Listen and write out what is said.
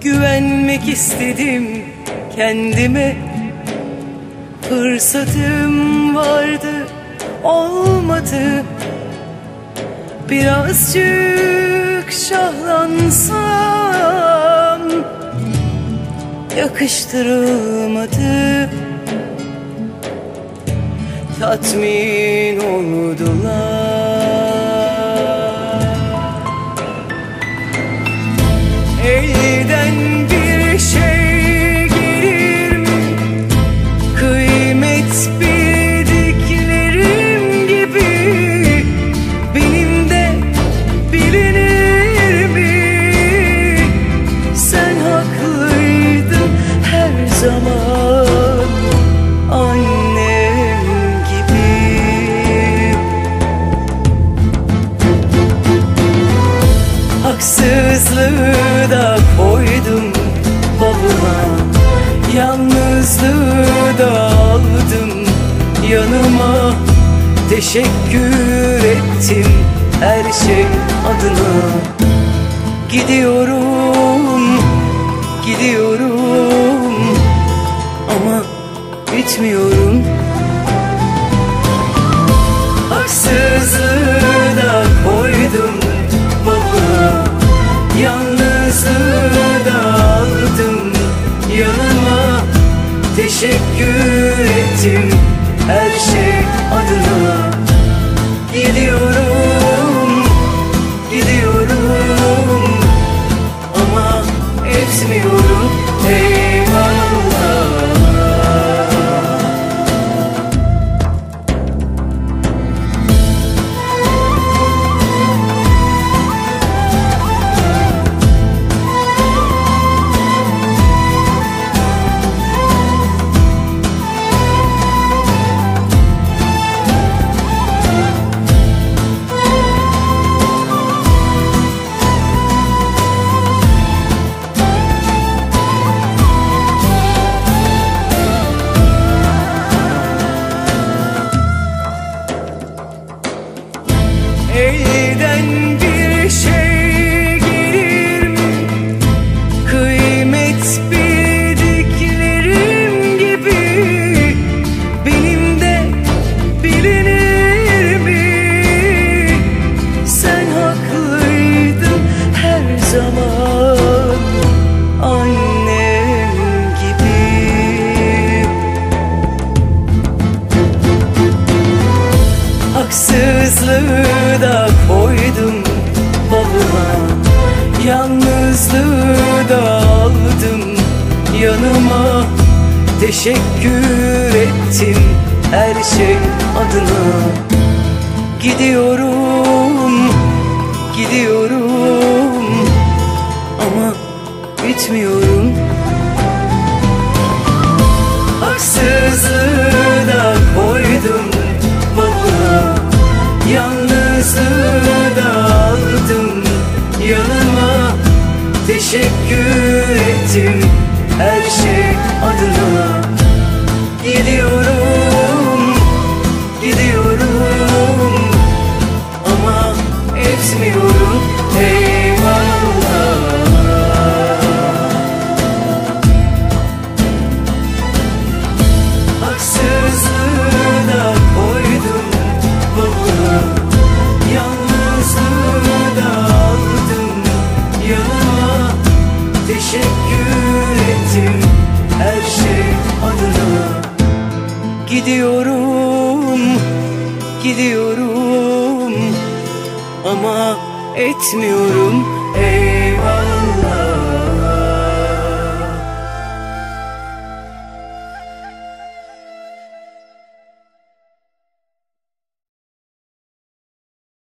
Güvenmek istedim kendime, fırsatım vardı olmadı. Birazcık şahlansam yakıştırılmadı. Tatmin oldular. Elden bir şey gelir mi? Kıymet bildiklerim gibi benim de bilinir mi? Sen haklıydın her zaman, annem gibi. Haksızlığı da koydum bavula, yalnızlığı da aldım yanıma. Teşekkür ettim her şey adına. Gidiyorum, gidiyorum ama bitmiyorum. Haksızlığı da koydum bavula, yalnızlığı da aldım yanıma. Teşekkür ettim her şey adına. Gidiyorum, gidiyorum ama etmiyorum. Eyvallah. Elden bir şey gelir mi? Kıymet bildiklerim gibi benim de bilinir mi? Sen haklıydın her zaman, annem gibi. Haksızlığı da koydum bavula, yalnızlığı da aldım yanıma. Teşekkür ettim her şey adına. Gidiyorum, gidiyorum ama bitmiyorum. Haksızlığı da koydum bavula, yalnızlığı da aldım yanıma. Teşekkür ettim her şey adına. Gidiyorum, gidiyorum ama etmiyorum. Eyvallah. Haksızlığı da koydum bavula, yalnızlığı da aldım yanıma. Teşekkür ettim her şey adına. Gidiyorum, gidiyorum ama etmiyorum.